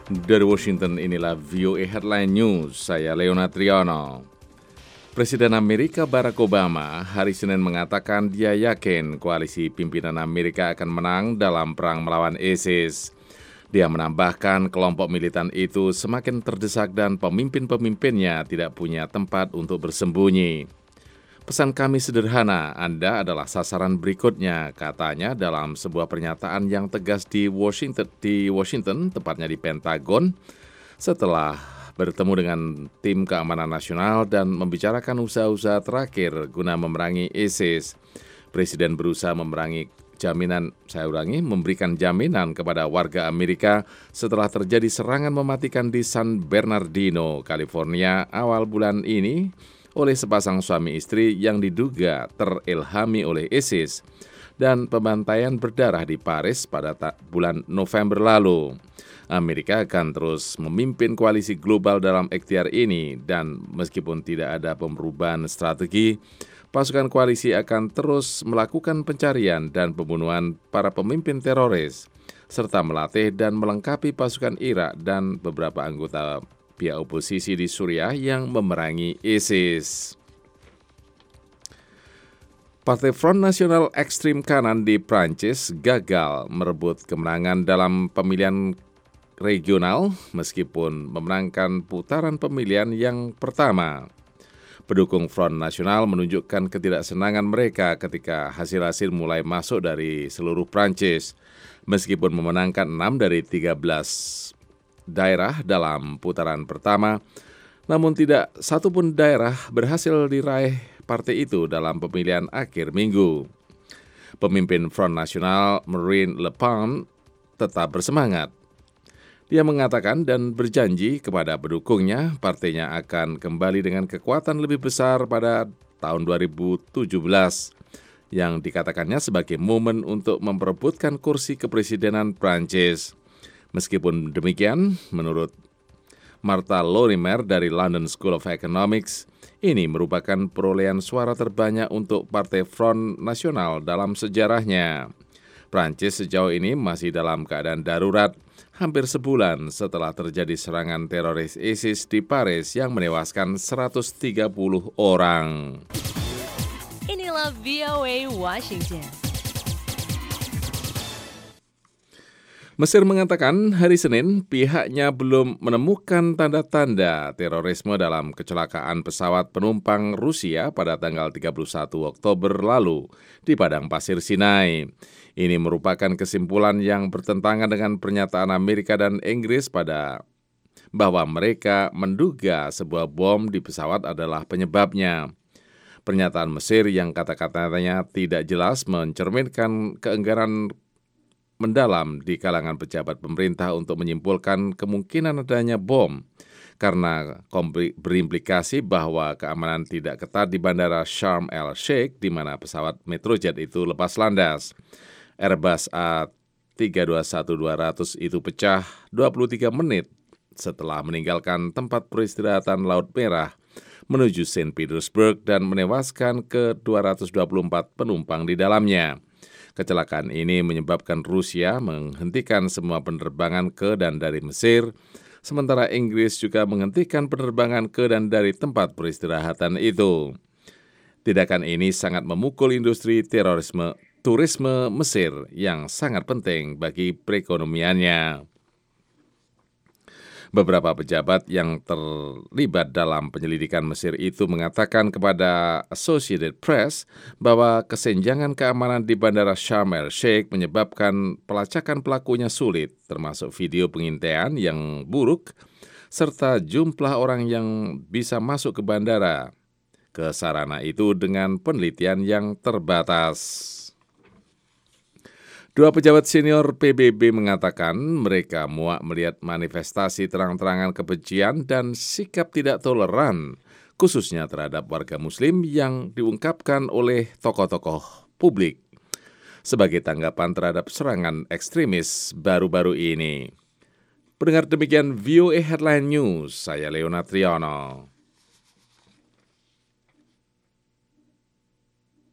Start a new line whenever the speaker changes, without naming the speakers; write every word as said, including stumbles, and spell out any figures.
Dari Washington, inilah V O A Headline News, saya Leonard Triono. Presiden Amerika Barack Obama hari Senin mengatakan dia yakin koalisi pimpinan Amerika akan menang dalam perang melawan ISIS. Dia menambahkan kelompok militan itu semakin terdesak dan pemimpin-pemimpinnya tidak punya tempat untuk bersembunyi. Pesan kami sederhana, Anda adalah sasaran berikutnya, katanya dalam sebuah pernyataan yang tegas di Washington, di Washington, tepatnya di Pentagon, setelah bertemu dengan tim keamanan nasional dan membicarakan usaha-usaha terakhir guna memerangi ISIS. Presiden berusaha memerangi jaminan, saya ulangi, memberikan jaminan kepada warga Amerika setelah terjadi serangan mematikan di San Bernardino, California awal bulan ini oleh sepasang suami istri yang diduga terilhami oleh ISIS dan pembantaian berdarah di Paris pada bulan November lalu. Amerika akan terus memimpin koalisi global dalam ikhtiar ini dan meskipun tidak ada perubahan strategi, pasukan koalisi akan terus melakukan pencarian dan pembunuhan para pemimpin teroris serta melatih dan melengkapi pasukan Irak dan beberapa anggota pihak oposisi di Suriah yang memerangi ISIS. Partai Front Nasional ekstrim kanan di Prancis gagal merebut kemenangan dalam pemilihan regional meskipun memenangkan putaran pemilihan yang pertama. Pendukung Front Nasional menunjukkan ketidaksenangan mereka ketika hasil-hasil mulai masuk dari seluruh Prancis. Meskipun memenangkan enam dari tiga belas daerah dalam putaran pertama, namun tidak satupun daerah berhasil diraih partai itu dalam pemilihan akhir minggu. Pemimpin Front Nasional Marine Le Pen tetap bersemangat. Dia mengatakan dan berjanji kepada pendukungnya partainya akan kembali dengan kekuatan lebih besar pada tahun dua ribu tujuh belas yang dikatakannya sebagai momen untuk memperebutkan kursi kepresidenan Prancis. Meskipun demikian, menurut Martha Lorimer dari London School of Economics, ini merupakan perolehan suara terbanyak untuk Partai Front Nasional dalam sejarahnya. Prancis sejauh ini masih dalam keadaan darurat hampir sebulan setelah terjadi serangan teroris ISIS di Paris yang menewaskan seratus tiga puluh orang.
Inilah V O A Washington.
Mesir mengatakan hari Senin pihaknya belum menemukan tanda-tanda terorisme dalam kecelakaan pesawat penumpang Rusia pada tanggal tiga puluh satu Oktober lalu di padang pasir Sinai. Ini merupakan kesimpulan yang bertentangan dengan pernyataan Amerika dan Inggris pada bahwa mereka menduga sebuah bom di pesawat adalah penyebabnya. Pernyataan Mesir yang kata-katanya tidak jelas mencerminkan keengganan mendalam di kalangan pejabat pemerintah untuk menyimpulkan kemungkinan adanya bom karena berimplikasi bahwa keamanan tidak ketat di Bandara Sharm el-Sheikh di mana pesawat Metrojet itu lepas landas. Airbus A tiga dua satu dua ratus itu pecah dua puluh tiga menit setelah meninggalkan tempat peristirahatan Laut Merah menuju Saint Petersburg dan menewaskan ke dua ratus dua puluh empat penumpang di dalamnya. Kecelakaan ini menyebabkan Rusia menghentikan semua penerbangan ke dan dari Mesir, sementara Inggris juga menghentikan penerbangan ke dan dari tempat peristirahatan itu. Tindakan ini sangat memukul industri terorisme turisme Mesir yang sangat penting bagi perekonomiannya. Beberapa pejabat yang terlibat dalam penyelidikan Mesir itu mengatakan kepada Associated Press bahwa kesenjangan keamanan di Bandara Sharm el-Sheikh menyebabkan pelacakan pelakunya sulit, termasuk video pengintaian yang buruk, serta jumlah orang yang bisa masuk ke bandara ke sarana itu dengan penelitian yang terbatas. Dua pejabat senior P B B mengatakan mereka muak melihat manifestasi terang-terangan kebencian dan sikap tidak toleran, khususnya terhadap warga Muslim yang diungkapkan oleh tokoh-tokoh publik sebagai tanggapan terhadap serangan ekstremis baru-baru ini. Pendengar, demikian V O A Headline News, saya Leonard Triono.